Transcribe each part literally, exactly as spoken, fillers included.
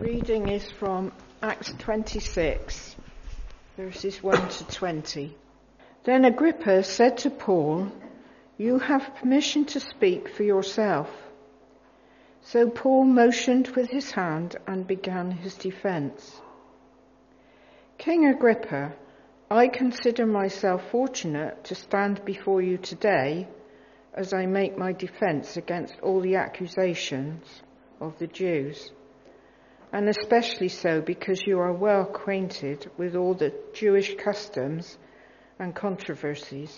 reading is from Acts twenty-six, verses one to twenty. Then Agrippa said to Paul, "You have permission to speak for yourself." So Paul motioned with his hand and began his defense. "King Agrippa, I consider myself fortunate to stand before you today as I make my defense against all the accusations of the Jews, and especially so because you are well acquainted with all the Jewish customs and controversies.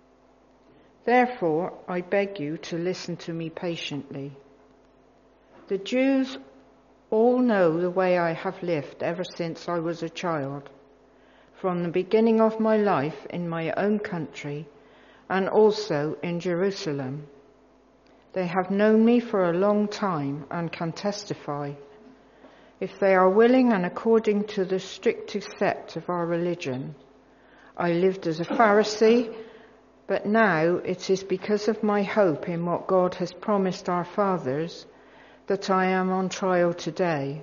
Therefore, I beg you to listen to me patiently. The Jews all know the way I have lived ever since I was a child, from the beginning of my life in my own country and also in Jerusalem. They have known me for a long time and can testify. If they are willing and according to the strictest sect of our religion, I lived as a Pharisee, but now it is because of my hope in what God has promised our fathers that I am on trial today.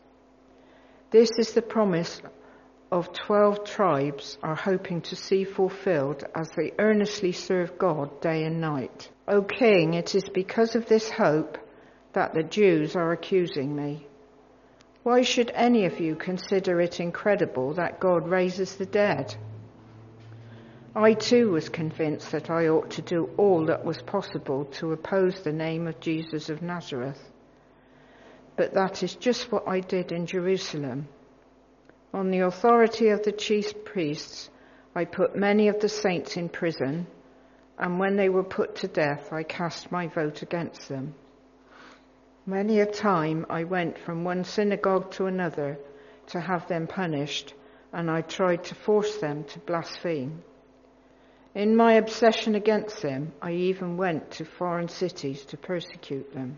This is the promise of twelve tribes are hoping to see fulfilled as they earnestly serve God day and night. O King, it is because of this hope that the Jews are accusing me. Why should any of you consider it incredible that God raises the dead? I too was convinced that I ought to do all that was possible to oppose the name of Jesus of Nazareth. But that is just what I did in Jerusalem. On the authority of the chief priests, I put many of the saints in prison, and when they were put to death, I cast my vote against them. Many a time I went from one synagogue to another to have them punished, and I tried to force them to blaspheme. In my obsession against them, I even went to foreign cities to persecute them.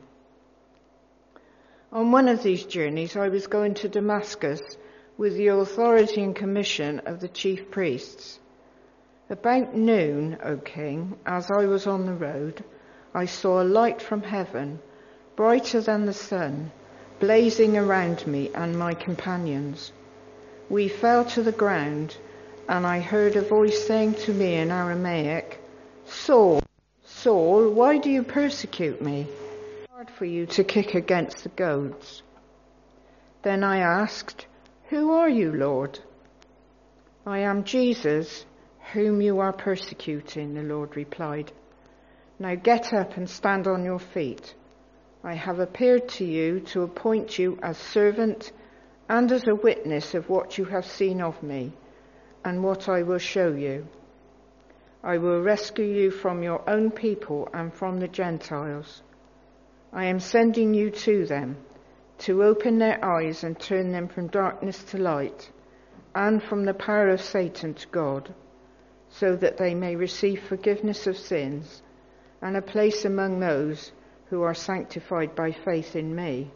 On one of these journeys, I was going to Damascus with the authority and commission of the chief priests. About noon, O King, as I was on the road, I saw a light from heaven, brighter than the sun, blazing around me and my companions. We fell to the ground, and I heard a voice saying to me in Aramaic, "Saul, Saul, why do you persecute me? It's hard for you to kick against the goads." Then I asked, "Who are you, Lord?" "I am Jesus, whom you are persecuting," the Lord replied. "Now get up and stand on your feet. I have appeared to you to appoint you as servant and as a witness of what you have seen of me and what I will show you. I will rescue you from your own people and from the Gentiles. I am sending you to them to open their eyes and turn them from darkness to light and from the power of Satan to God, so that they may receive forgiveness of sins and a place among those who are sanctified by faith in me.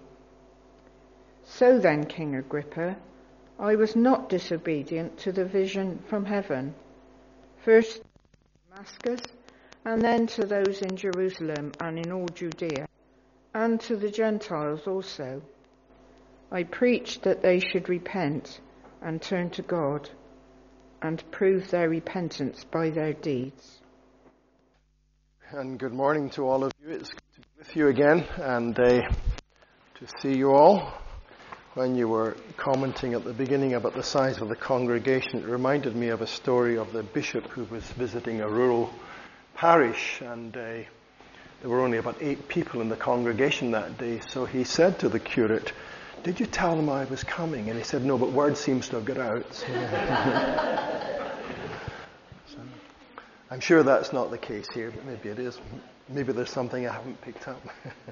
So then, King Agrippa, I was not disobedient to the vision from heaven, first to Damascus, and then to those in Jerusalem and in all Judea, and to the Gentiles also. I preached that they should repent and turn to God and prove their repentance by their deeds." And good morning to all of you. It's good to be with you again and uh, to see you all. When you were commenting at the beginning about the size of the congregation, it reminded me of a story of the bishop who was visiting a rural parish, and uh, there were only about eight people in the congregation that day. So he said to the curate, "Did you tell them I was coming?" And he said, "No, but word seems to have got out." So, so, I'm sure that's not the case here, but maybe it is. Maybe there's something I haven't picked up.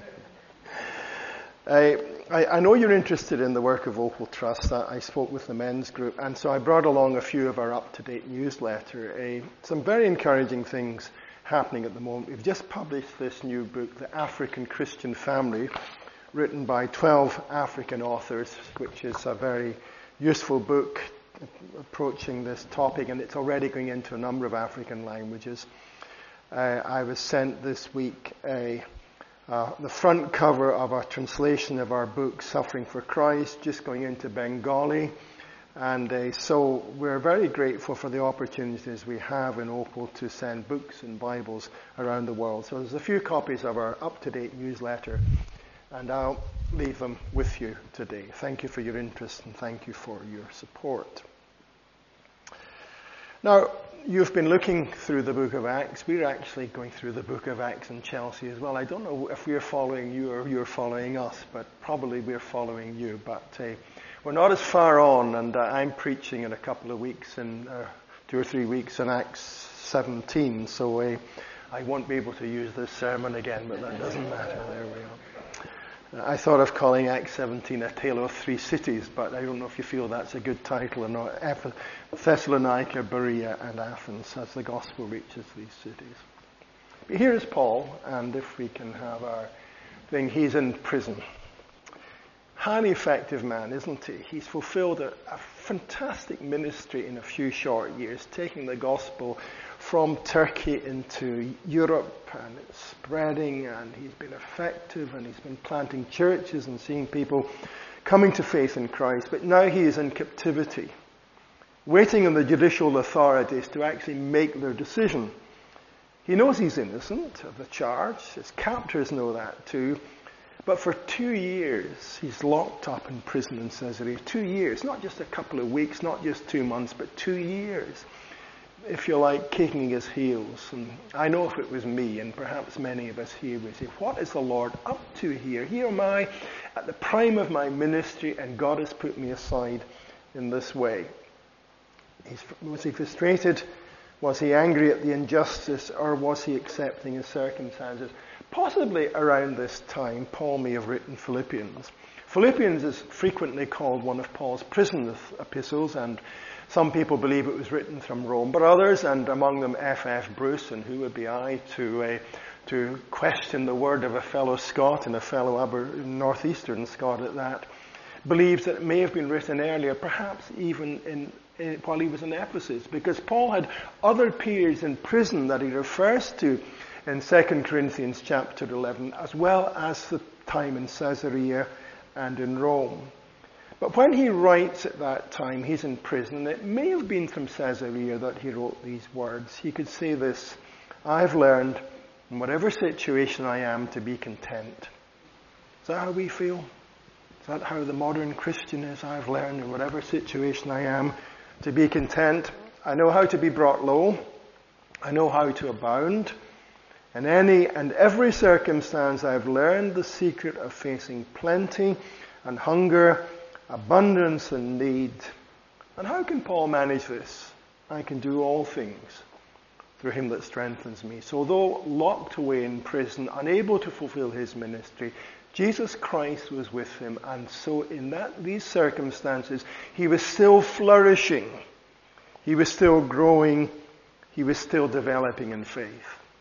I, I, I know you're interested in the work of Opal Trust. I, I spoke with the men's group, and so I brought along a few of our up-to-date newsletter. Uh, some very encouraging things happening at the moment. We've just published this new book, The African Christian Family, written by twelve African authors, which is a very useful book approaching this topic, and it's already going into a number of African languages. Uh, I was sent this week a uh, the front cover of a translation of our book, Suffering for Christ, just going into Bengali. And uh, so we're very grateful for the opportunities we have in Opal to send books and Bibles around the world. So there's a few copies of our up-to-date newsletter, and I'll leave them with you today. Thank you for your interest and thank you for your support. Now, you've been looking through the book of Acts. We're actually going through the book of Acts in Chelsea as well. I don't know if we're following you or you're following us, but probably we're following you. But uh, we're not as far on, and uh, I'm preaching in a couple of weeks, in uh, two or three weeks in Acts seventeen, so uh, I won't be able to use this sermon again, but that doesn't matter. There we are. I thought of calling Acts seventeen A Tale of Three Cities, but I don't know if you feel that's a good title or not. Thessalonica, Berea, and Athens, as the gospel reaches these cities. But here is Paul, and if we can have our thing, he's in prison. Highly effective man, isn't he? He's fulfilled a, a fantastic ministry in a few short years, taking the gospel from Turkey into Europe, and it's spreading, and he's been effective, and he's been planting churches and seeing people coming to faith in Christ. But now he is in captivity, waiting on the judicial authorities to actually make their decision. He knows he's innocent of the charge. His captors know that too. But for two years, he's locked up in prison in Caesarea. Two years, not just a couple of weeks, not just two months, but two years. If you like, kicking his heels. And I know if it was me, and perhaps many of us here would say, what is the Lord up to here? Here am I at the prime of my ministry, and God has put me aside in this way. He's, was he frustrated? Was he angry at the injustice, or was he accepting his circumstances? Possibly around this time, Paul may have written Philippians. Philippians is frequently called one of Paul's prison epistles, and some people believe it was written from Rome, but others, and among them F F Bruce, and who would be I to uh, to question the word of a fellow Scot and a fellow Aber- northeastern Scot at that, believes that it may have been written earlier, perhaps even in, in while he was in Ephesus, because Paul had other periods in prison that he refers to in Second Corinthians chapter eleven, as well as the time in Caesarea and in Rome. But when he writes at that time, he's in prison. It may have been from Caesarea that he wrote these words. He could say this: I've learned in whatever situation I am to be content. Is that how we feel? Is that how the modern Christian is? I've learned in whatever situation I am to be content. I know how to be brought low. I know how to abound. In any and every circumstance, I've learned the secret of facing plenty and hunger, abundance and need. And how can Paul manage this? I can do all things through him that strengthens me. So though locked away in prison, unable to fulfill his ministry, Jesus Christ was with him, and so in that these circumstances, he was still flourishing. He was still growing. He was still developing in faith.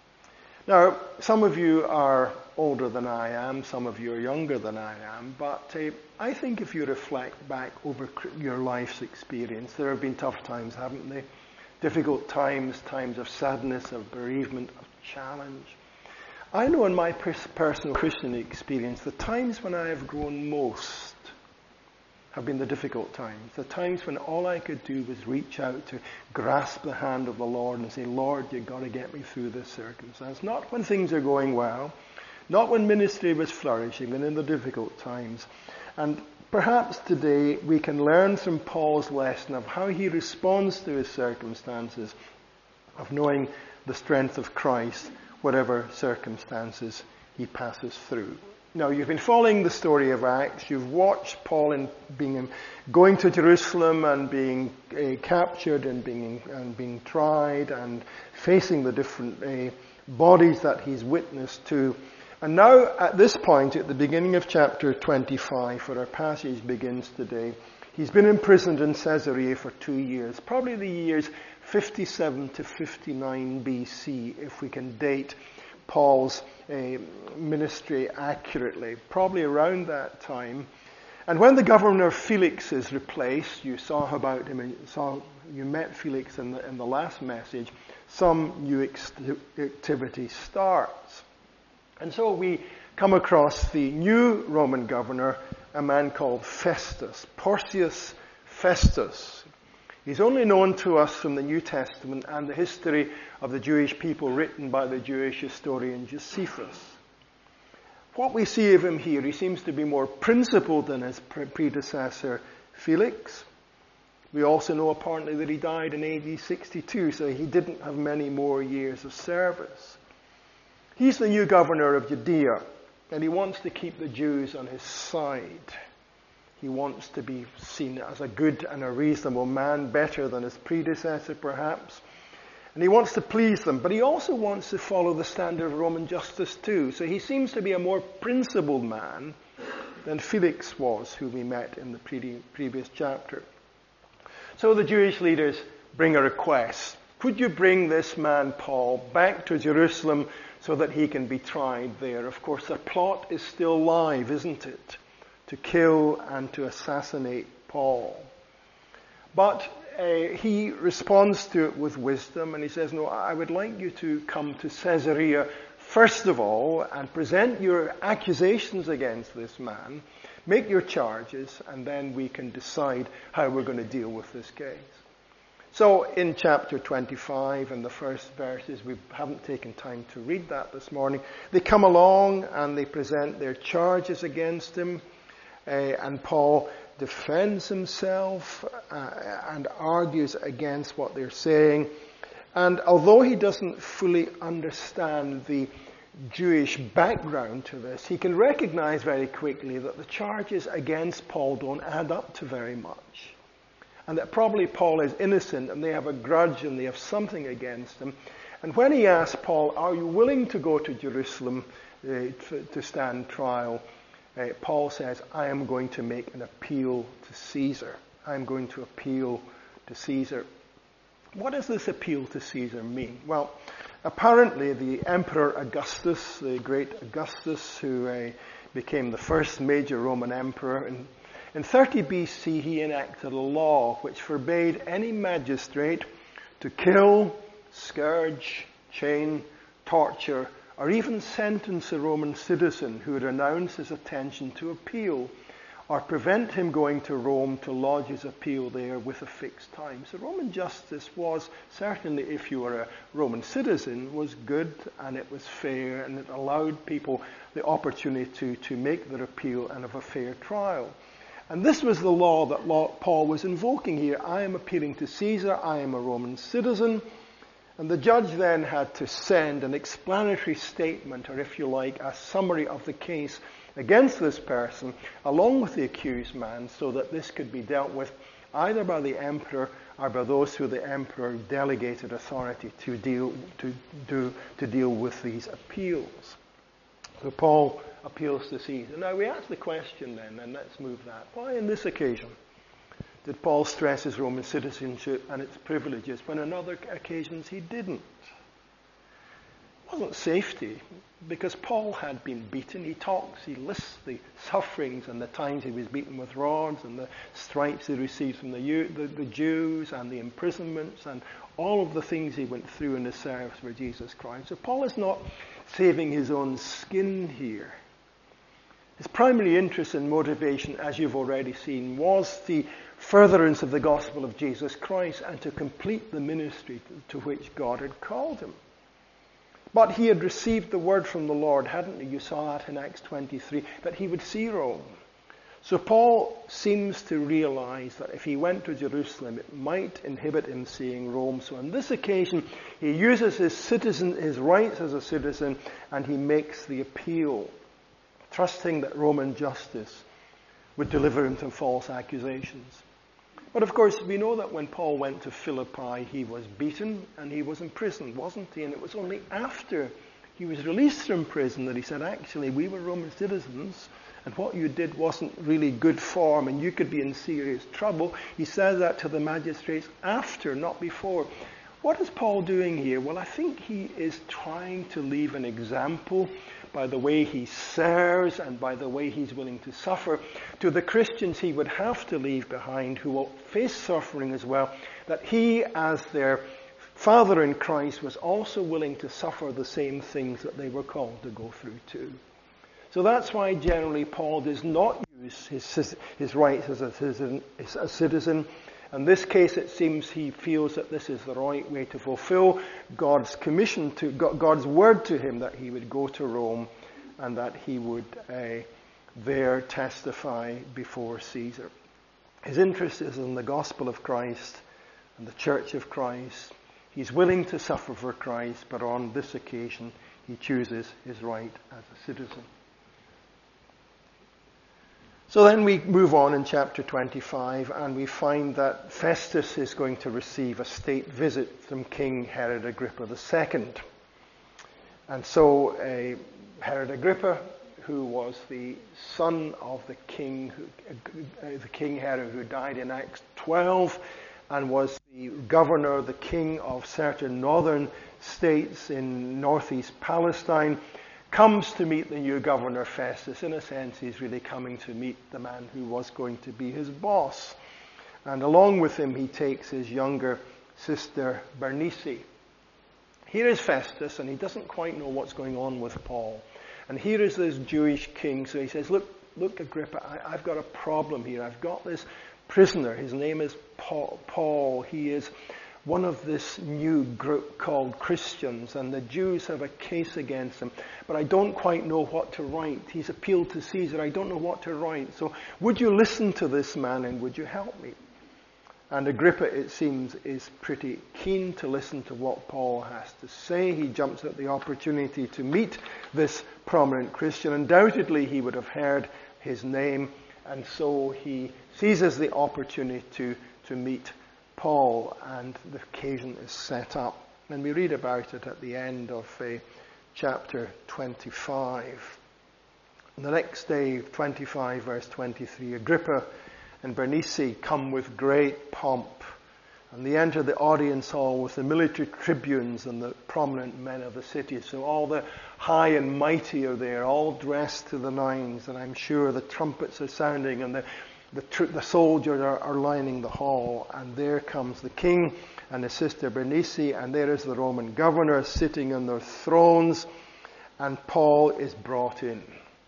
Now, some of you are older than I am, some of you are younger than I am, but uh, I think if you reflect back over your life's experience, there have been tough times, haven't they? Difficult times, times of sadness, of bereavement, of challenge. I know in my pers- personal Christian experience, the times when I have grown most have been the difficult times, the times when all I could do was reach out to grasp the hand of the Lord and say, Lord, you've got to get me through this circumstance. Not when things are going well, not when ministry was flourishing, but in the difficult times. And perhaps today we can learn from Paul's lesson of how he responds to his circumstances, of knowing the strength of Christ, whatever circumstances he passes through. Now, you've been following the story of Acts. You've watched Paul in being going to Jerusalem and being uh, captured and being and being tried and facing the different uh, bodies that he's witnessed to. And now, at this point, at the beginning of chapter twenty-five, where our passage begins today, he's been imprisoned in Caesarea for two years, probably the years fifty-seven to fifty-nine B C, if we can date Paul's uh, ministry accurately, probably around that time. And when the governor Felix is replaced, you saw about him, you saw you met Felix in the in the last message. Some new ex- activity starts, and so we come across the new Roman governor, a man called Festus, Porcius Festus. He's only known to us from the New Testament and the history of the Jewish people written by the Jewish historian Josephus. What we see of him here, he seems to be more principled than his predecessor Felix. We also know apparently that he died in A D sixty-two, so he didn't have many more years of service. He's the new governor of Judea, and he wants to keep the Jews on his side. He wants to be seen as a good and a reasonable man, better than his predecessor perhaps. And he wants to please them, but he also wants to follow the standard of Roman justice too. So he seems to be a more principled man than Felix was, who we met in the pre- previous chapter. So the Jewish leaders bring a request. Could you bring this man, Paul, back to Jerusalem so that he can be tried there? Of course, the plot is still live, isn't it? To kill and to assassinate Paul. But uh, he responds to it with wisdom, and he says, no, I would like you to come to Caesarea first of all and present your accusations against this man, make your charges, and then we can decide how we're going to deal with this case. So in chapter twenty-five, in the first verses, we haven't taken time to read that this morning, they come along and they present their charges against him, uh, and Paul defends himself uh, and argues against what they're saying. And although he doesn't fully understand the Jewish background to this, he can recognize very quickly that the charges against Paul don't add up to very much. And that probably Paul is innocent and they have a grudge and they have something against him. And when he asks Paul, are you willing to go to Jerusalem uh, to, to stand trial? Uh, Paul says, I am going to make an appeal to Caesar. I am going to appeal to Caesar. What does this appeal to Caesar mean? Well, apparently the Emperor Augustus, the great Augustus, who uh, became the first major Roman emperor, in, in thirty B C he enacted a law which forbade any magistrate to kill, scourge, chain, torture, or even sentence a Roman citizen who would announce his intention to appeal, or prevent him going to Rome to lodge his appeal there with a fixed time. So Roman justice was, certainly if you were a Roman citizen, was good and it was fair, and it allowed people the opportunity to, to make their appeal and have a fair trial. And this was the law that Paul was invoking here. I am appealing to Caesar, I am a Roman citizen. And the judge then had to send an explanatory statement, or if you like, a summary of the case against this person, along with the accused man, so that this could be dealt with either by the emperor or by those who the emperor delegated authority to deal to do to deal with these appeals. So Paul appeals to Caesar. Now we ask the question then, and let's move that. Why on this occasion did Paul stress his Roman citizenship and its privileges when on other occasions he didn't? It wasn't safety, because Paul had been beaten. He talks, he lists the sufferings and the times he was beaten with rods and the stripes he received from the, the, the Jews and the imprisonments and all of the things he went through in his service for Jesus Christ. So Paul is not saving his own skin here. His primary interest and motivation, as you've already seen, was the furtherance of the gospel of Jesus Christ and to complete the ministry to which God had called him. But he had received the word from the Lord, hadn't he? You saw that in Acts twenty-three, that he would see Rome. So Paul seems to realize that if he went to Jerusalem, it might inhibit him seeing Rome. So on this occasion, he uses his citizen, his rights as a citizen, and he makes the appeal, trusting that Roman justice would deliver him from false accusations. But of course, we know that when Paul went to Philippi, he was beaten and he was imprisoned, wasn't he? And it was only after he was released from prison that he said, actually, we were Roman citizens, and what you did wasn't really good form, and you could be in serious trouble. He said that to the magistrates after, not before. What is Paul doing here? Well, I think he is trying to leave an example by the way he serves and by the way he's willing to suffer to the Christians he would have to leave behind, who will face suffering as well, that he, as their father in Christ, was also willing to suffer the same things that they were called to go through too. So that's why generally Paul does not use his, his rights as a citizen, as a citizen. In this case, it seems he feels that this is the right way to fulfill God's commission, to God's word to him, that he would go to Rome and that he would uh, there testify before Caesar. His interest is in the gospel of Christ and the church of Christ. He's willing to suffer for Christ, but on this occasion he chooses his right as a citizen. So then we move on in chapter twenty-five, and we find that Festus is going to receive a state visit from King Herod Agrippa the Second. And so uh, Herod Agrippa, who was the son of the king, who, uh, the King Herod who died in Acts twelve, and was the governor, the king of certain northern states in northeast Palestine, comes to meet the new governor Festus. In a sense, he's really coming to meet the man who was going to be his boss. And along with him, he takes his younger sister Bernice. Here is Festus, and he doesn't quite know what's going on with Paul. And here is this Jewish king. So he says, look, look, Agrippa, I, I've got a problem here. I've got this prisoner. His name is Paul. Paul. He is one of this new group called Christians, and the Jews have a case against him. But I don't quite know what to write. He's appealed to Caesar. I don't know what to write. So would you listen to this man and would you help me? And Agrippa, it seems, is pretty keen to listen to what Paul has to say. He jumps at the opportunity to meet this prominent Christian. Undoubtedly, he would have heard his name, and so he seizes the opportunity to, to meet Paul, and the occasion is set up. And we read about it at the end of uh, chapter twenty-five. The next day, twenty-five verse twenty-three, Agrippa and Bernice come with great pomp, and they enter the audience hall with the military tribunes and the prominent men of the city. So all the high and mighty are there, all dressed to the nines, and I'm sure the trumpets are sounding and the The, tr- the soldiers are, are lining the hall, and there comes the king and his sister Bernice, and there is the Roman governor sitting on their thrones, and Paul is brought in.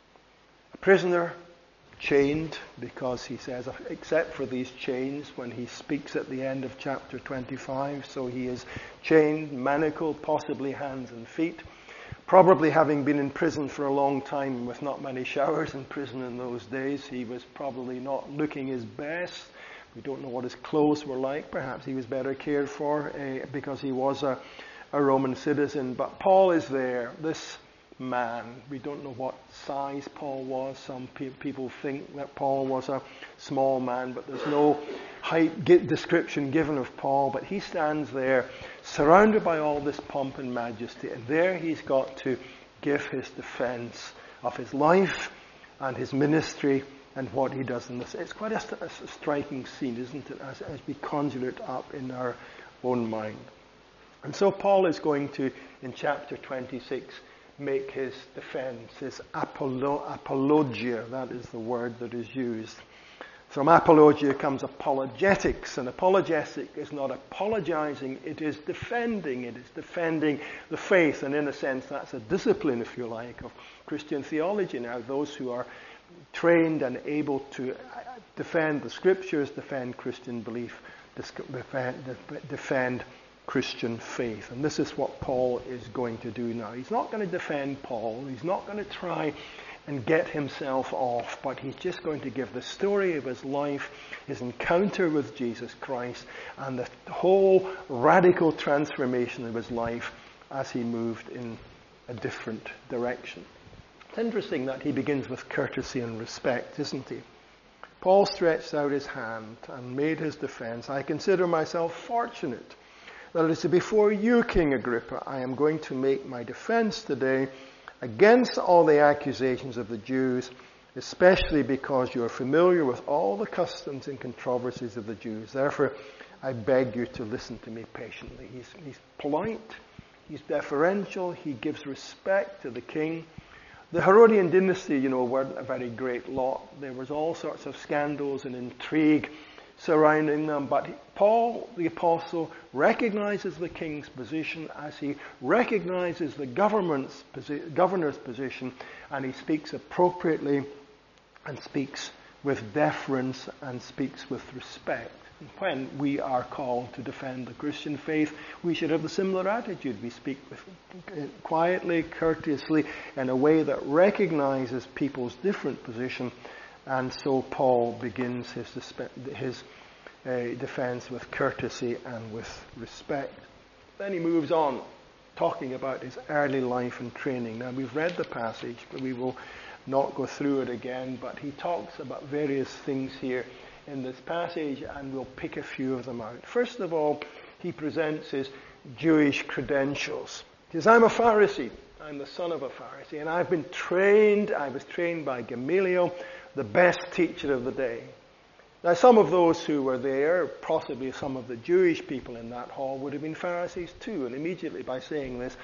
A prisoner, chained, because he says, except for these chains, when he speaks at the end of chapter twenty-five, so he is chained, manacled, possibly hands and feet. Probably having been in prison for a long time with not many showers in prison in those days, he was probably not looking his best. We don't know what his clothes were like. Perhaps he was better cared for uh, because he was a, a Roman citizen. But Paul is there, this man. We don't know what size Paul was. Some pe- people think that Paul was a small man, but there's no height description given of Paul. But he stands there surrounded by all this pomp and majesty, and there he's got to give his defense of his life and his ministry and what he does in this. It's quite a, st- a striking scene, isn't it, as, as we conjure it up in our own mind. And so Paul is going to, in chapter twenty-six, make his defense, his apolo- apologia. That is the word that is used. From apologia comes apologetics, and apologetic is not apologizing, it is defending. It is defending the faith, and in a sense that's a discipline, if you like, of Christian theology. Now, those who are trained and able to defend the scriptures, defend Christian belief, defend, defend Christian faith. And this is what Paul is going to do now. He's not going to defend Paul. He's not going to try and get himself off, but he's just going to give the story of his life, his encounter with Jesus Christ, and the whole radical transformation of his life as he moved in a different direction. It's interesting that he begins with courtesy and respect, isn't he? Paul stretched out his hand and made his defense. I consider myself fortunate that it is before you, King Agrippa, I am going to make my defense today against all the accusations of the Jews, especially because you are familiar with all the customs and controversies of the Jews. Therefore, I beg you to listen to me patiently. He's, he's polite, he's deferential, he gives respect to the king. The Herodian dynasty, you know, weren't a very great lot. There was all sorts of scandals and intrigue surrounding them. But Paul, the apostle, recognizes the king's position as he recognizes the government's posi- governor's position, and he speaks appropriately and speaks with deference and speaks with respect. When we are called to defend the Christian faith, we should have the similar attitude. We speak with, uh, quietly, courteously, in a way that recognizes people's different position. And so Paul begins his, his uh, defense with courtesy and with respect. Then he moves on, talking about his early life and training. Now, we've read the passage, but we will not go through it again. But he talks about various things here in this passage, and we'll pick a few of them out. First of all, he presents his Jewish credentials. He says, I'm a Pharisee. I'm the son of a Pharisee, and I've been trained, I was trained by Gamaliel, the best teacher of the day. Now, some of those who were there, possibly some of the Jewish people in that hall, would have been Pharisees too, and immediately by saying this,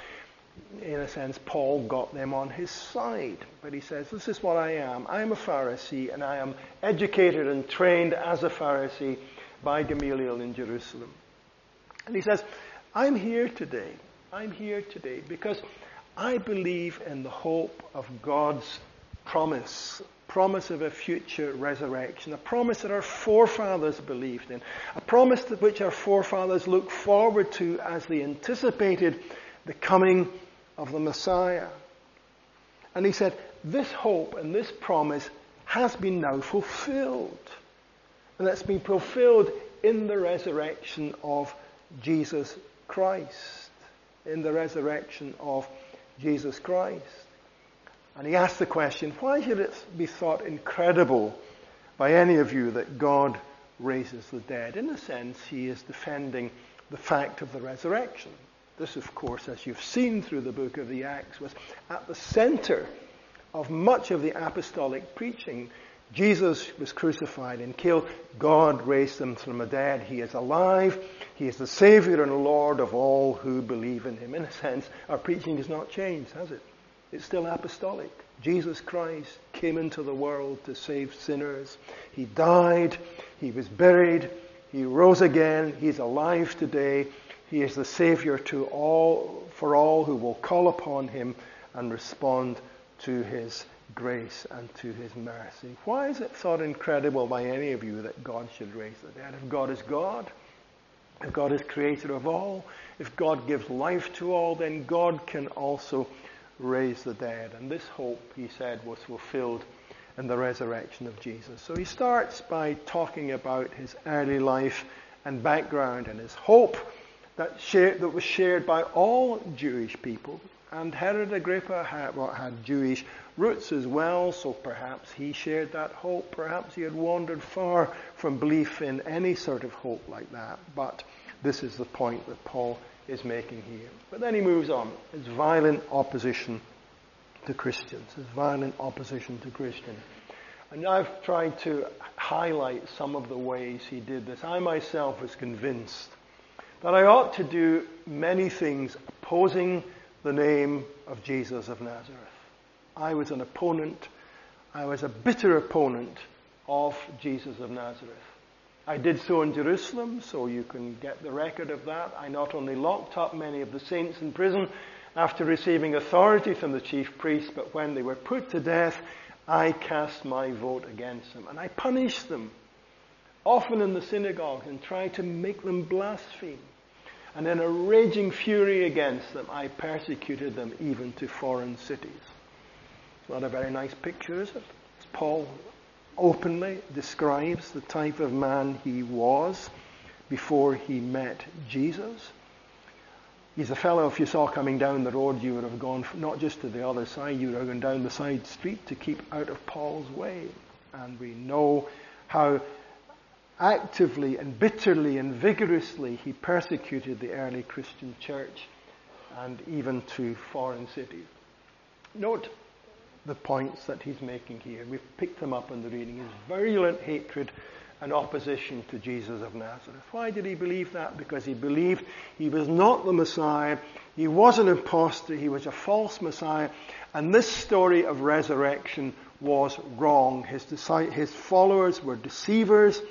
in a sense, Paul got them on his side. But he says, this is what I am. I am a Pharisee, and I am educated and trained as a Pharisee by Gamaliel in Jerusalem. And he says, I'm here today. I'm here today because I believe in the hope of God's promise, promise of a future resurrection, a promise that our forefathers believed in, a promise to which our forefathers looked forward to as they anticipated the coming of the Messiah. And he said, this hope and this promise has been now fulfilled. And it's been fulfilled in the resurrection of Jesus Christ. In the resurrection of Jesus Christ. And he asked the question, why should it be thought incredible by any of you that God raises the dead? In a sense, he is defending the fact of the resurrection. This, of course, as you've seen through the book of the Acts, was at the center of much of the apostolic preaching. Jesus was crucified and killed. God raised him from the dead. He is alive. He is the Savior and Lord of all who believe in him. In a sense, our preaching has not changed, has it? It's still apostolic. Jesus Christ came into the world to save sinners. He died. He was buried. He rose again. He's alive today. He is the Savior to all, for all who will call upon him and respond to his grace and to his mercy. Why is it thought incredible by any of you that God should raise the dead? If God is God, if God is creator of all, if God gives life to all, then God can also raise the dead. And this hope, he said, was fulfilled in the resurrection of Jesus. So he starts by talking about his early life and background and his hope that, shared, that was shared by all Jewish people. And Herod Agrippa had, well, had Jewish roots as well, so perhaps he shared that hope. Perhaps he had wandered far from belief in any sort of hope like that. But this is the point that Paul is making here. But then he moves on. His violent opposition to Christians. His violent opposition to Christians. And I've tried to highlight some of the ways he did this. I myself was convinced that I ought to do many things opposing the name of Jesus of Nazareth. I was an opponent. I was a bitter opponent of Jesus of Nazareth. I did so in Jerusalem, so you can get the record of that. I not only locked up many of the saints in prison after receiving authority from the chief priests, but when they were put to death, I cast my vote against them. And I punished them, often in the synagogue, and tried to make them blaspheme. And in a raging fury against them, I persecuted them even to foreign cities. It's not a very nice picture, is it? As Paul openly describes the type of man he was before he met Jesus. He's a fellow, if you saw coming down the road, you would have gone not just to the other side, you would have gone down the side street to keep out of Paul's way. And we know how actively and bitterly and vigorously he persecuted the early Christian church and even to foreign cities. Note the points that he's making here. We've picked them up in the reading. His virulent hatred and opposition to Jesus of Nazareth. Why did he believe that? Because he believed he was not the Messiah. He was an impostor. He was a false Messiah. And this story of resurrection was wrong. His, his followers were deceivers,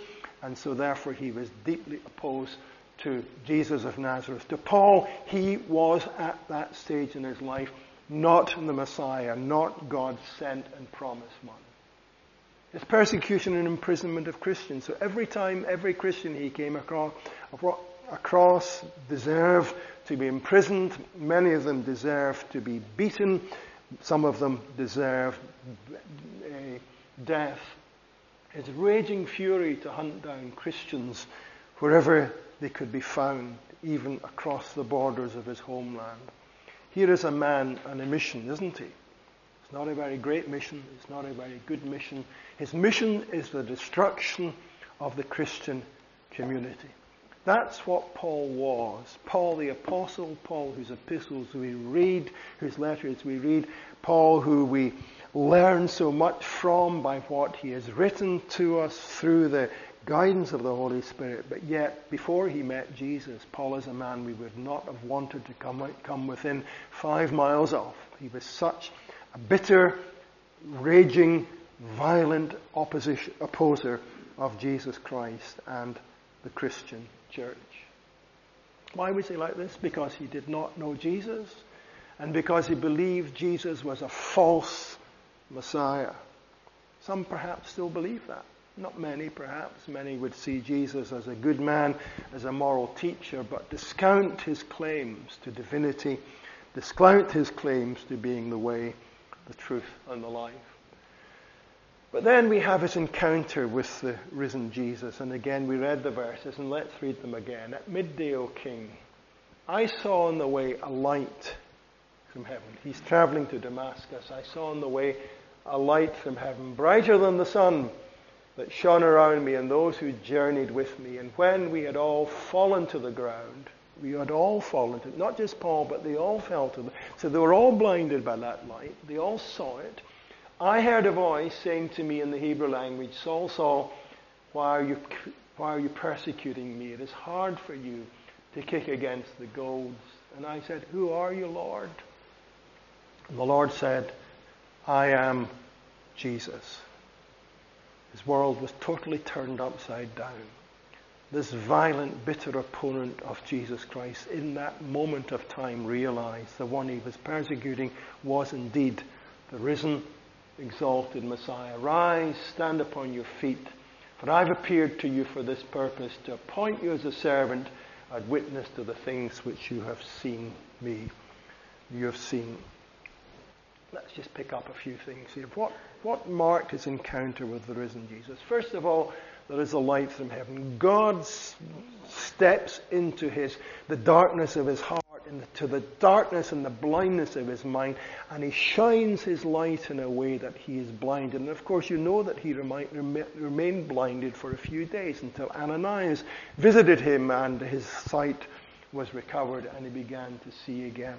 And so therefore he was deeply opposed to Jesus of Nazareth. To Paul, he was at that stage in his life not the Messiah, not God's sent and promised one. His persecution and imprisonment of Christians. So every time, every Christian he came across, across deserved to be imprisoned. Many of them deserved to be beaten. Some of them deserved uh, death. His raging fury to hunt down Christians wherever they could be found, even across the borders of his homeland. Here is a man on a mission, isn't he? It's not a very great mission. It's not a very good mission. His mission is the destruction of the Christian community. That's what Paul was. Paul the apostle, Paul whose epistles we read, whose letters we read, Paul who we learn so much from by what he has written to us through the guidance of the Holy Spirit. But yet, before he met Jesus, Paul is a man we would not have wanted to come, come within five miles of. He was such a bitter, raging, violent opposition, opposer of Jesus Christ and the Christian church. Why was he like this? Because he did not know Jesus, and because he believed Jesus was a false Messiah. Some perhaps still believe that. Not many, perhaps. Many would see Jesus as a good man, as a moral teacher, but discount his claims to divinity, discount his claims to being the way, the truth, and the life. But then we have his encounter with the risen Jesus, and again we read the verses, and let's read them again. At midday, O King, I saw on the way a light from heaven. He's traveling to Damascus. I saw on the way a light from heaven, brighter than the sun, that shone around me and those who journeyed with me. And when we had all fallen to the ground, we had all fallen to, not just Paul, but they all fell to the, so they were all blinded by that light. They all saw it. I heard a voice saying to me in the Hebrew language, Saul, Saul, why are you, why are you persecuting me? It is hard for you to kick against the goads. And I said, who are you, Lord? And the Lord said, I am Jesus. His world was totally turned upside down. This violent, bitter opponent of Jesus Christ in that moment of time realized the one he was persecuting was indeed the risen, exalted Messiah. Rise, stand upon your feet, for I've appeared to you for this purpose, to appoint you as a servant and witness to the things which you have seen me. You have seen. Let's just pick up a few things here. What, what marked his encounter with the risen Jesus? First of all, there is a light from heaven. God steps into his the darkness of his heart, into the darkness and the blindness of his mind, and he shines his light in a way that he is blinded. And of course, you know that he remi- rem- remained blinded for a few days until Ananias visited him and his sight was recovered and he began to see again.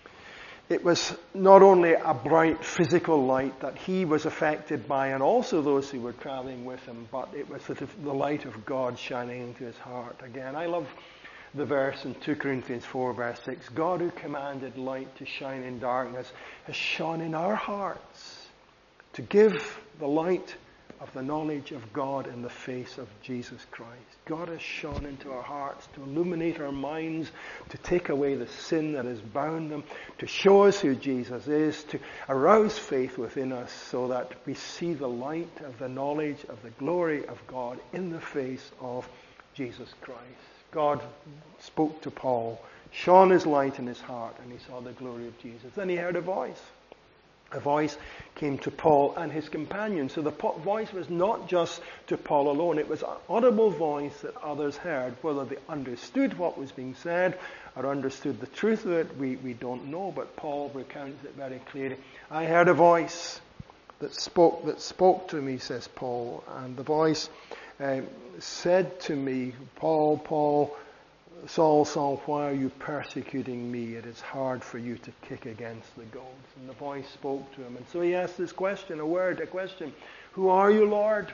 It was not only a bright physical light that he was affected by, and also those who were traveling with him, but it was the light of God shining into his heart. Again, I love the verse in Second Corinthians four, verse six. God who commanded light to shine in darkness has shone in our hearts to give the light of the knowledge of God in the face of Jesus Christ. God has shone into our hearts to illuminate our minds, to take away the sin that has bound them, to show us who Jesus is, to arouse faith within us so that we see the light of the knowledge of the glory of God in the face of Jesus Christ. God spoke to Paul, shone his light in his heart, and he saw the glory of Jesus. Then he heard a voice. A voice came to Paul and his companions. So the po- voice was not just to Paul alone. It was an audible voice that others heard. Whether they understood what was being said or understood the truth of it, we, we don't know. But Paul recounts it very clearly. I heard a voice that spoke, that spoke to me, says Paul. And the voice um, said to me, Paul, Paul, Saul, Saul, why are you persecuting me? It is hard for you to kick against the goads. And the voice spoke to him. And so he asked this question, a word, a question. Who are you, Lord?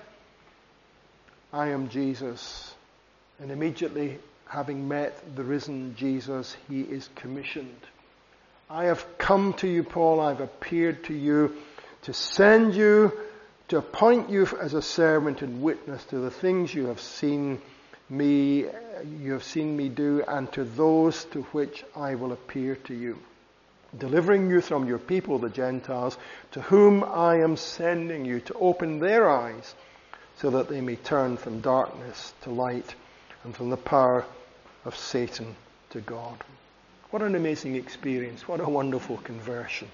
I am Jesus. And immediately, having met the risen Jesus, he is commissioned. I have come to you, Paul. I've appeared to you to send you to appoint you as a servant and witness to the things you have seen me, you have seen me do, and to those to which I will appear to you, delivering you from your people, the Gentiles, to whom I am sending you, to open their eyes, so that they may turn from darkness to light, and from the power of Satan to God. What an amazing experience. What a wonderful conversion.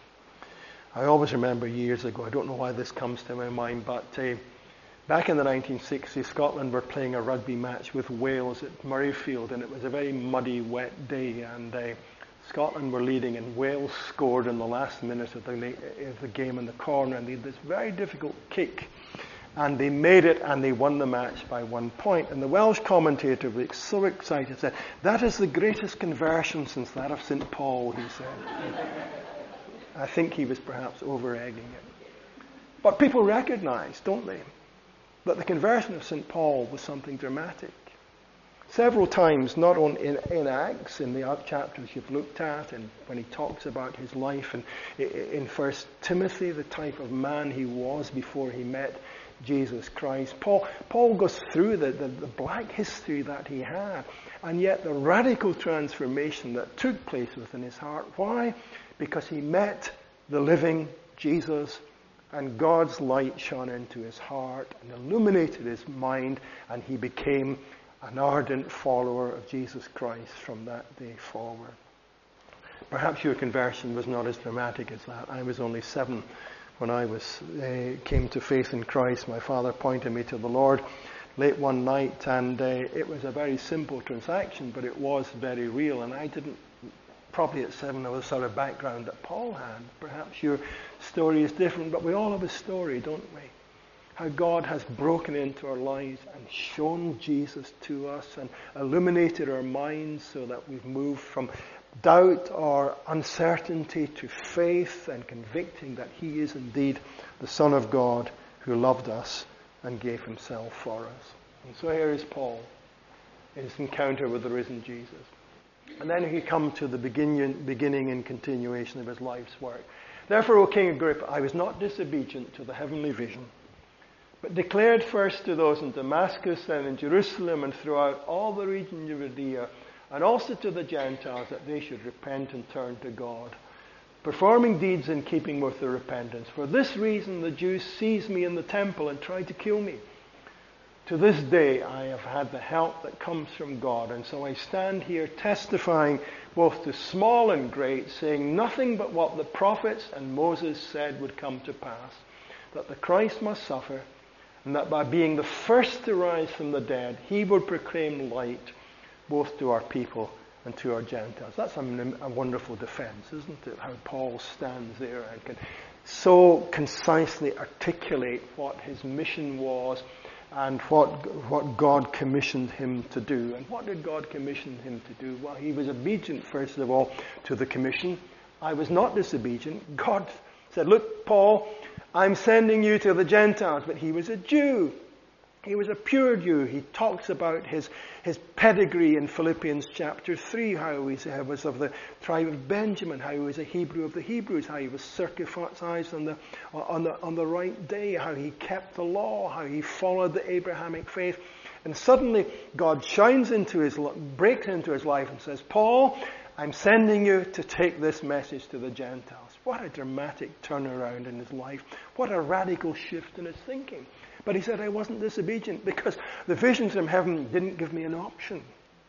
I always remember years ago, I don't know why this comes to my mind, but uh, back in the nineteen sixties, Scotland were playing a rugby match with Wales at Murrayfield, and it was a very muddy, wet day, and uh, Scotland were leading, and Wales scored in the last minute of the, of the game in the corner, and they had this very difficult kick. And they made it, and they won the match by one point. And the Welsh commentator was so excited, said, "That is the greatest conversion since that of Saint Paul," he said. I think he was perhaps over-egging it. But people recognize, don't they, that the conversion of Saint Paul was something dramatic. Several times, not only in, in Acts, in the chapters you've looked at, and when he talks about his life, and in First Timothy, the type of man he was before he met Jesus Christ. Paul, Paul goes through the, the, the black history that he had, and yet the radical transformation that took place within his heart. Why? Because he met the living Jesus, and God's light shone into his heart and illuminated his mind, and he became an ardent follower of Jesus Christ from that day forward. Perhaps your conversion was not as dramatic as that. I was only seven when I was uh, came to faith in Christ. My father pointed me to the Lord late one night, and uh, it was a very simple transaction, but it was very real. And I didn't, probably at seven, have the sort of background that Paul had. Perhaps your story is different, but we all have a story, don't we? How God has broken into our lives and shown Jesus to us and illuminated our minds so that we've moved from doubt or uncertainty to faith and convicting that he is indeed the Son of God who loved us and gave himself for us. And so here is Paul in his encounter with the risen Jesus. And then he comes to the beginning, beginning and continuation of his life's work. Therefore, O King Agrippa, I was not disobedient to the heavenly vision, but declared first to those in Damascus and in Jerusalem and throughout all the region of Judea, and also to the Gentiles, that they should repent and turn to God, performing deeds in keeping with their repentance. For this reason the Jews seized me in the temple and tried to kill me. To this day I have had the help that comes from God, and so I stand here testifying both to small and great, saying nothing but what the prophets and Moses said would come to pass, that the Christ must suffer, and that by being the first to rise from the dead, he would proclaim light both to our people and to our Gentiles. That's a, a wonderful defense, isn't it? How Paul stands there and can so concisely articulate what his mission was and what what God commissioned him to do. And what did God commission him to do? Well, he was obedient, first of all, to the commission. I was not disobedient. God said, look, Paul, I'm sending you to the Gentiles. But he was a Jew. He was a pure Jew. He talks about his, his pedigree in Philippians chapter three, how he was of the tribe of Benjamin, how he was a Hebrew of the Hebrews, how he was circumcised on the, on the, on the right day, how he kept the law, how he followed the Abrahamic faith. And suddenly God shines into his, breaks into his life and says, Paul, I'm sending you to take this message to the Gentiles. What a dramatic turnaround in his life. What a radical shift in his thinking. But he said, I wasn't disobedient because the visions from heaven didn't give me an option.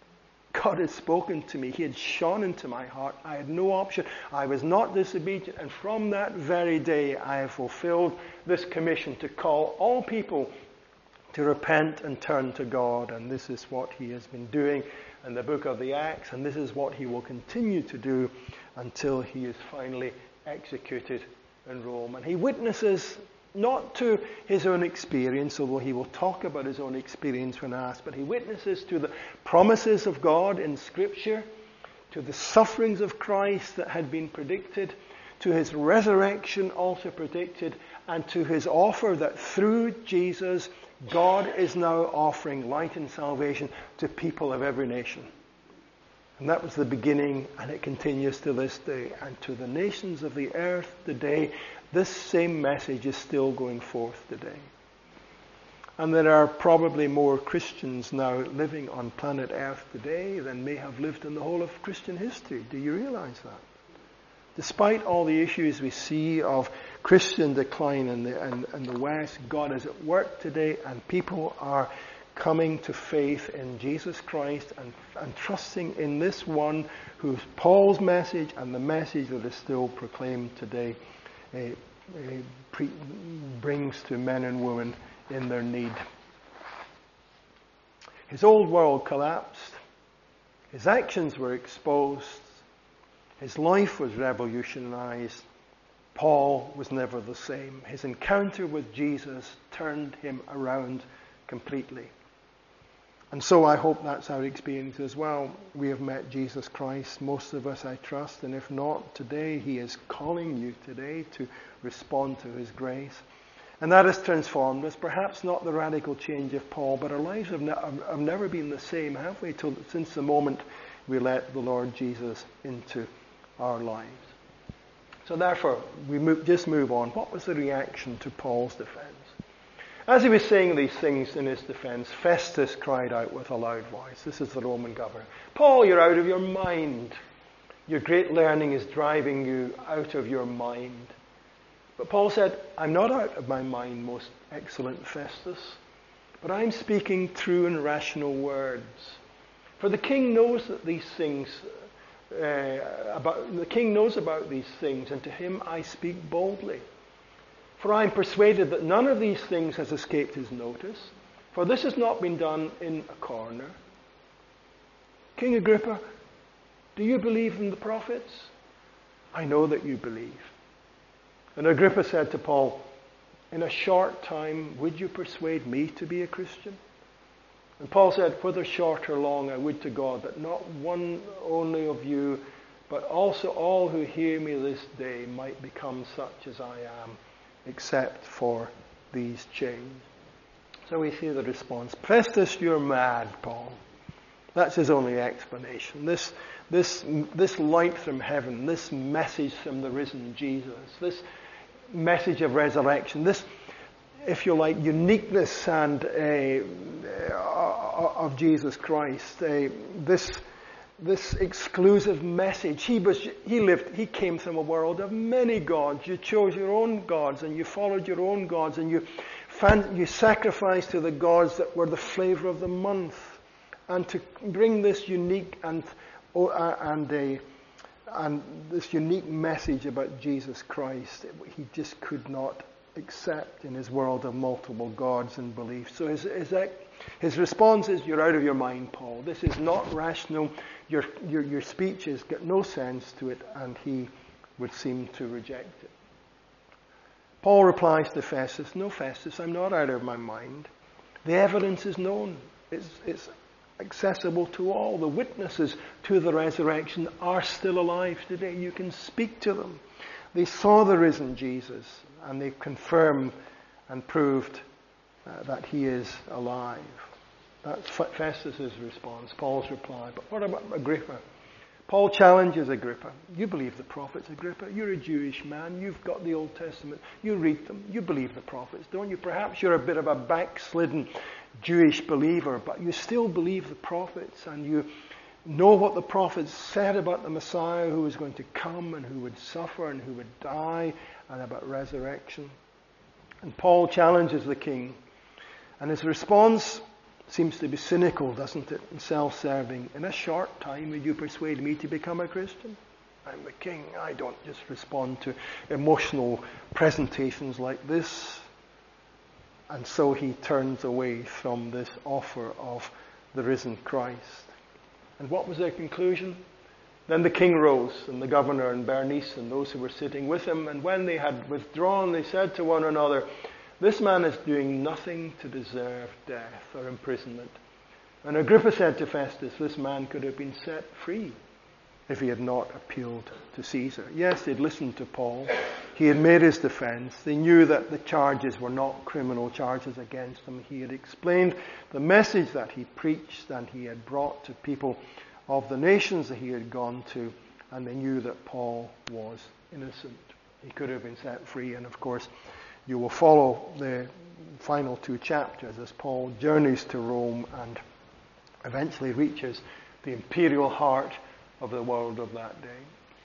God had spoken to me. He had shone into my heart. I had no option. I was not disobedient. And from that very day, I have fulfilled this commission to call all people to repent and turn to God. And this is what he has been doing in the book of the Acts. And this is what he will continue to do until he is finally executed in Rome. And he witnesses not to his own experience, although he will talk about his own experience when asked, but he witnesses to the promises of God in Scripture, to the sufferings of Christ that had been predicted, to his resurrection also predicted, and to his offer that through Jesus, God is now offering light and salvation to people of every nation. And that was the beginning, and it continues to this day. And to the nations of the earth today, this same message is still going forth today. And there are probably more Christians now living on planet Earth today than may have lived in the whole of Christian history. Do you realize that? Despite all the issues we see of Christian decline in the, in, in the West, God is at work today, and people are coming to faith in Jesus Christ and, and trusting in this one who's Paul's message and the message that is still proclaimed today uh, uh, pre- brings to men and women in their need. His old world collapsed. His actions were exposed. His life was revolutionized. Paul was never the same. His encounter with Jesus turned him around completely. And so I hope that's our experience as well. We have met Jesus Christ, most of us, I trust, and if not, today He is calling you today to respond to His grace. And that has transformed us. Perhaps not the radical change of Paul, but our lives have, ne- have never been the same, have we, till, since the moment we let the Lord Jesus into our lives. So therefore, we move, just move on. What was the reaction to Paul's defense? As he was saying these things in his defense, Festus cried out with a loud voice. This is the Roman governor. Paul, you're out of your mind. Your great learning is driving you out of your mind. But Paul said, I'm not out of my mind, most excellent Festus, but I'm speaking true and rational words. For the king knows that these things, uh, about the king knows about these things, and to him I speak boldly. For I am persuaded that none of these things has escaped his notice, for this has not been done in a corner. King Agrippa, do you believe in the prophets? I know that you believe. And Agrippa said to Paul, in a short time, would you persuade me to be a Christian? And Paul said, whether short or long, I would to God that not one only of you, but also all who hear me this day might become such as I am, except for these chains. So we see the response. Festus, you're mad, Paul. That's his only explanation. This, this, this light from heaven, this message from the risen Jesus, this message of resurrection, this, if you like, uniqueness and uh, of Jesus Christ, uh, this this exclusive message. He was, he lived, he came from a world of many gods. You chose your own gods and you followed your own gods and you fan, you sacrificed to the gods that were the flavor of the month. And to bring this unique and uh, and a and this unique message about Jesus Christ, he just could not accept in his world of multiple gods and beliefs. So his his, his response is, you're out of your mind, Paul. This is not rational. Your, your, your speech has got no sense to it, and he would seem to reject it. Paul replies to Festus, no, Festus, I'm not out of my mind. The evidence is known. It's, it's accessible to all. The witnesses to the resurrection are still alive today. You can speak to them. They saw the risen Jesus, and they confirmed and proved uh, that he is alive. That's Festus' response, Paul's reply. But what about Agrippa? Paul challenges Agrippa. You believe the prophets, Agrippa. You're a Jewish man. You've got the Old Testament. You read them. You believe the prophets, don't you? Perhaps you're a bit of a backslidden Jewish believer, but you still believe the prophets, and you know what the prophets said about the Messiah who was going to come and who would suffer and who would die, and about resurrection. And Paul challenges the king. And his response seems to be cynical, doesn't it? And self-serving. In a short time, would you persuade me to become a Christian? I'm the king. I don't just respond to emotional presentations like this. And so he turns away from this offer of the risen Christ. And what was their conclusion? Then the king rose, and the governor and Bernice and those who were sitting with him, and when they had withdrawn, they said to one another, this man is doing nothing to deserve death or imprisonment. And Agrippa said to Festus, this man could have been set free if he had not appealed to Caesar. Yes, they'd listened to Paul. He had made his defense. They knew that the charges were not criminal charges against him. He had explained the message that he preached and he had brought to people of the nations that he had gone to, and they knew that Paul was innocent. He could have been set free. And of course, you will follow the final two chapters as Paul journeys to Rome and eventually reaches the imperial heart of the world of that day.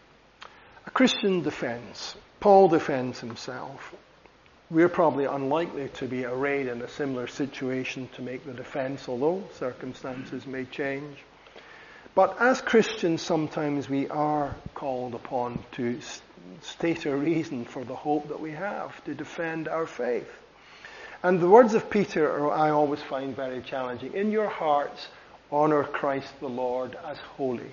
A Christian defense. Paul defends himself. We're probably unlikely to be arrayed in a similar situation to make the defense, although circumstances may change. But as Christians, sometimes we are called upon to state a reason for the hope that we have, to defend our faith. And the words of Peter are, I always find very challenging. In your hearts, honor Christ the Lord as holy.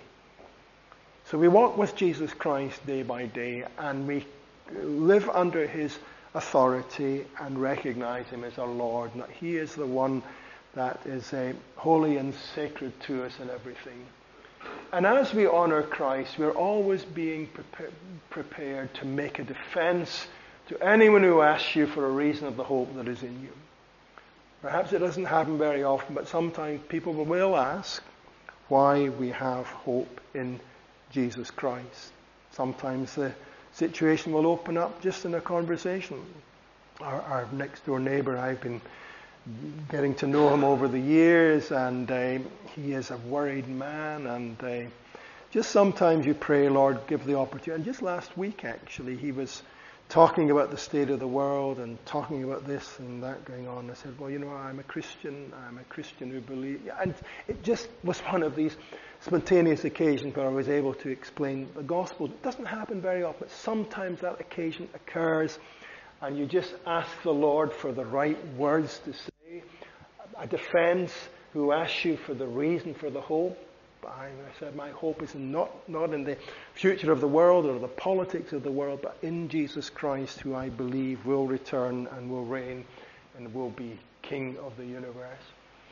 So we walk with Jesus Christ day by day, and we live under his authority and recognize him as our Lord. That he is the one that is uh, holy and sacred to us in everything. And as we honor Christ, we're always being prepa- prepared to make a defense to anyone who asks you for a reason of the hope that is in you. Perhaps it doesn't happen very often, but sometimes people will ask why we have hope in Jesus Christ. Sometimes the situation will open up just in a conversation. Our, our next door neighbor, I've been getting to know him over the years, and uh, he is a worried man, and uh, just sometimes you pray, Lord, give the opportunity. And just last week, actually, he was talking about the state of the world and talking about this and that going on. I said, well, you know, I'm a Christian. I'm a Christian who believes. And it just was one of these spontaneous occasions where I was able to explain the gospel. It doesn't happen very often, but sometimes that occasion occurs, and you just ask the Lord for the right words to say. A defense who asks you for the reason for the hope. I said, my hope is not, not in the future of the world or the politics of the world, but in Jesus Christ, who I believe will return and will reign and will be King of the universe.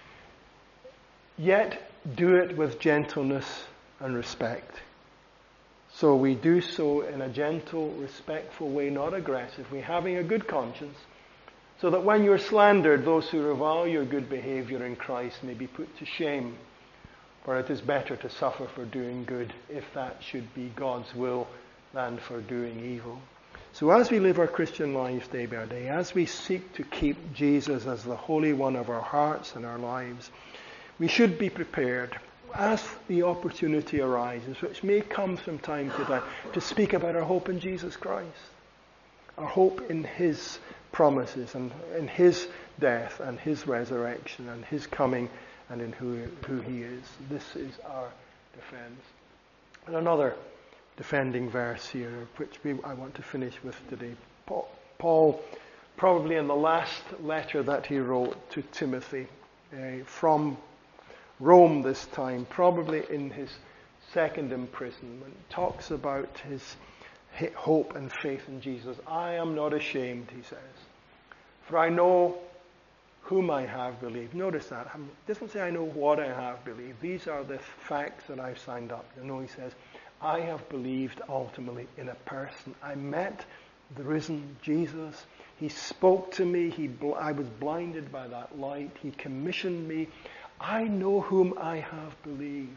Yet, do it with gentleness and respect. So we do so in a gentle, respectful way, not aggressive. We're having a good conscience, so that when you're slandered, those who revile your good behavior in Christ may be put to shame. For it is better to suffer for doing good, if that should be God's will, than for doing evil. So as we live our Christian lives day by day, as we seek to keep Jesus as the Holy One of our hearts and our lives, we should be prepared, as the opportunity arises, which may come from time to time, to speak about our hope in Jesus Christ. Our hope in his promises and in his death and his resurrection and his coming and in who, who he is. This is our defense. And another defending verse here, which we, I want to finish with today. Paul, Paul, probably in the last letter that he wrote to Timothy, uh, from Rome this time, probably in his second imprisonment, talks about his hope and faith in Jesus. I am not ashamed, he says, for I know whom I have believed. Notice that. It doesn't say I know what I have believed. These are the facts that I've signed up. You know, he says, I have believed ultimately in a person. I met the risen Jesus. He spoke to me. He, I was blinded by that light. He commissioned me. I know whom I have believed.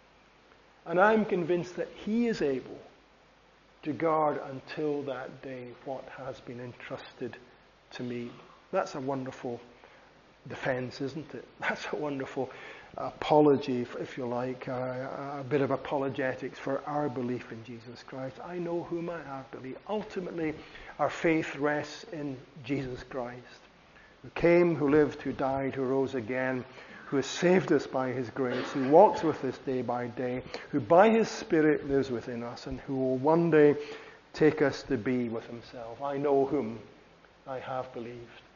And I'm convinced that he is able to guard until that day what has been entrusted to me. That's a wonderful defense, isn't it? That's a wonderful apology, if you like, a, a bit of apologetics for our belief in Jesus Christ. I know whom I have believed. Ultimately, our faith rests in Jesus Christ, who came, who lived, who died, who rose again, who has saved us by his grace, who walks with us day by day, who by his Spirit lives within us, and who will one day take us to be with himself. I know whom I have believed.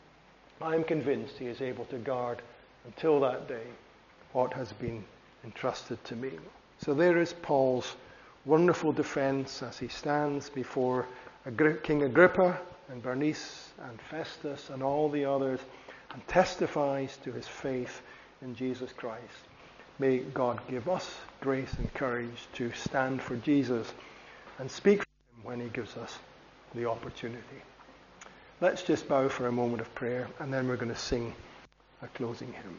I am convinced he is able to guard until that day what has been entrusted to me. So there is Paul's wonderful defense as he stands before King Agrippa and Bernice and Festus and all the others and testifies to his faith in Jesus Christ. May God give us grace and courage to stand for Jesus and speak for him when he gives us the opportunity. Let's just bow for a moment of prayer, and then we're going to sing a closing hymn.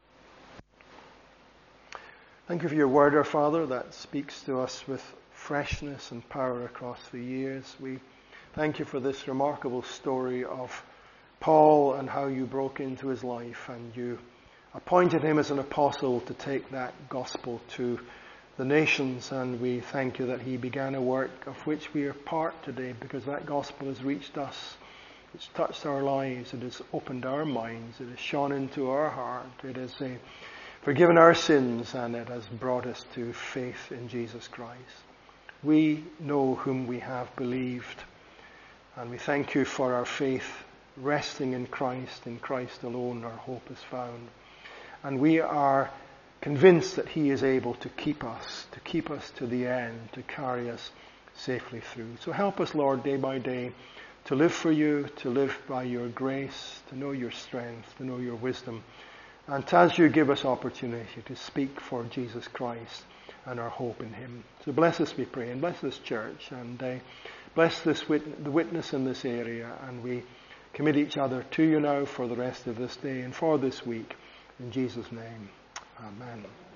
Thank you for your word, our Father, that speaks to us with freshness and power across the years. We Thank you for this remarkable story of Paul and how you broke into his life and you appointed him as an apostle to take that gospel to the nations. And we thank you that he began a work of which we are part today, because that gospel has reached us. It's touched our lives. It has opened our minds. It has shone into our heart. It has uh, forgiven our sins, and it has brought us to faith in Jesus Christ. We know whom we have believed, and we thank you for our faith resting in Christ. In Christ alone our hope is found. And we are convinced that he is able to keep us, to keep us to the end, to carry us safely through. So help us, Lord, day by day, to live for you, to live by your grace, to know your strength, to know your wisdom, and as you give us opportunity to speak for Jesus Christ and our hope in him. So bless us, we pray, and bless this church, and uh, bless this wit- the witness in this area, and we commit each other to you now for the rest of this day and for this week. In Jesus' name, amen.